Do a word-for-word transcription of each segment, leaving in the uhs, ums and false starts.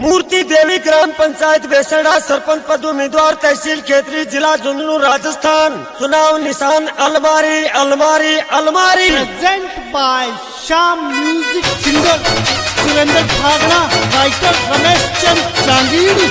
मूर्ति देवी ग्राम पंचायत बेसड़ा सरपंच पद उम्मीदवार तहसील खेतरी जिला झुंझुनू राजस्थान। चुनाव निशान अलमारी अलमारी अलमारी। Present by Shyam music singer Surendra Thagda, writer Ramesh Chand Jangir.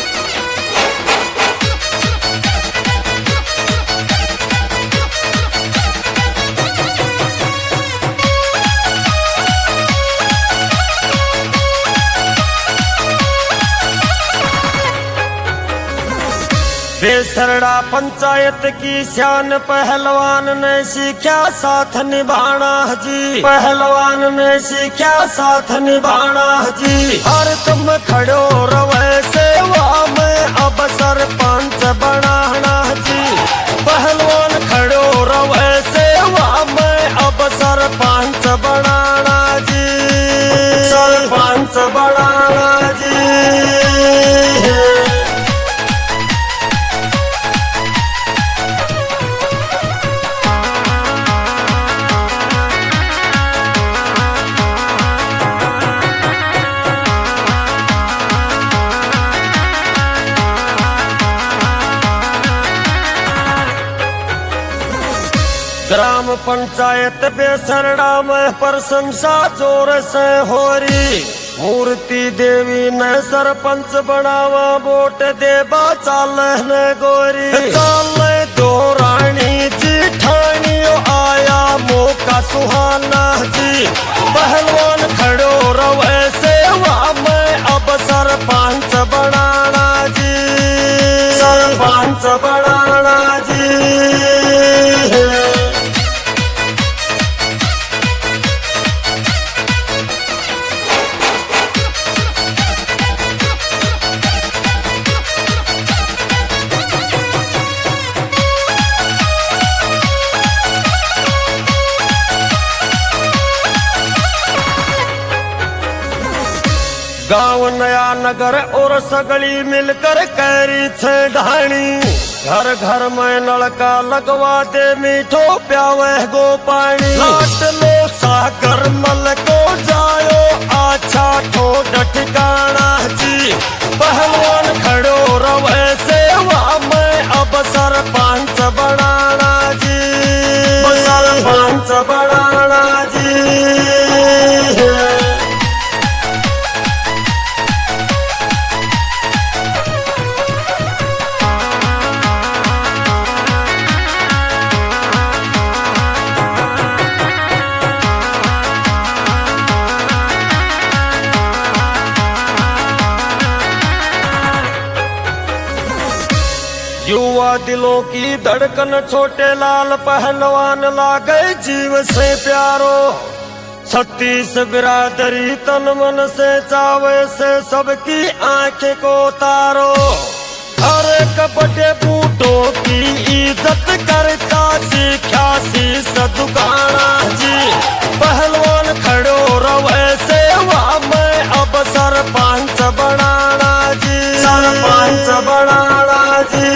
Besarda panchayat की शान पहलवान ने सीखा साथ निभाना जी। पहलवान ने सीखा साथ निभाना जी। हर तुम खड़ो रवे सेवा में अब सरपंच बनाना जी। पहलवान खड़ो रवे सेवा में अब सरपंच बनाना जी। सरपंच बनाना जी। ग्राम पंचायत बेसरड़ा में प्रशंसा जोर से हो रही। मूर्ति देवी ने सरपंच बनावा वोट देबा चाल ने गोरी। चाल दो रानी जिठानी आया मौका सुहाना जी। पहलवान खड़ो रवे सेवा में अब सरपंच बनाना जी। सरपंच बनाना जी। गाँव नया नगर और सगली मिलकर कैरी छे ढाणी। घर घर में नलका लगवा दे मीठो प्यावे गो पानी। लाट लो सागर मल को जायो अच्छा ठोड ठिकाना जी। पहलवान खड़ो रवे सेवा में अब सरपंच बनाना जी। सरपंच बनाना जी। युवा दिलों की धड़कन छोटे लाल पहलवान लागे जीव से प्यारो। छत्तीस बिरादरी तन मन से चावे से सबकी आंखें को तारो। अरे कबड्डे बूटों की इज्जत करता सीखा शीश दुकाना जी। पहलवान खड़ो रवे सेवा में अब सरपंच बनाना जी। सरपंच बनाना जी।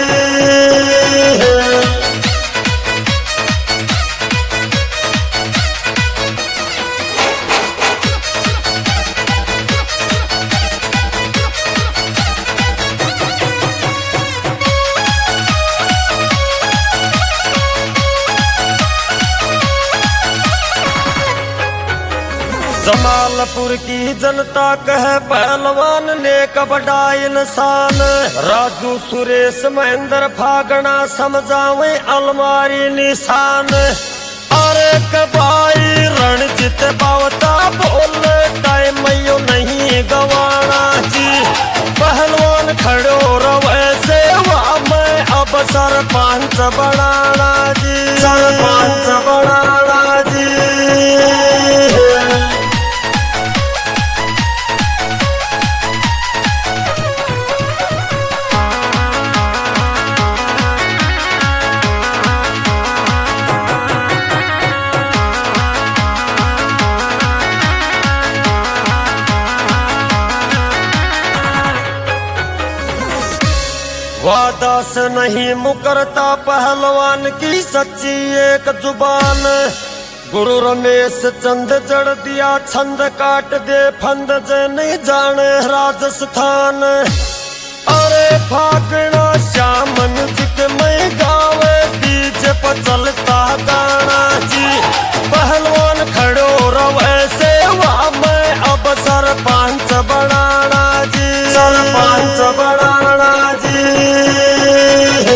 जमालपुर की जनता कहे पहलवान ने कबड्डा इंसान। राजू सुरेश महेंद्र फागना समझावे अलमारी निशान। अरे कबाई रणजीत बावता बोल टाइम यो नहीं गवाना जी। पहलवान खड़ो रवे सेवा में अब सरपंच बनाना जी। सरपंच बनाना जी। वादा से नहीं मुकरता पहलवान की सच्ची एक जुबान। गुरु रमेश चंद जड़ दिया छंद काट दे फंद जे नहीं जाने राजस्थान। अरे फागणा श्यामन जिक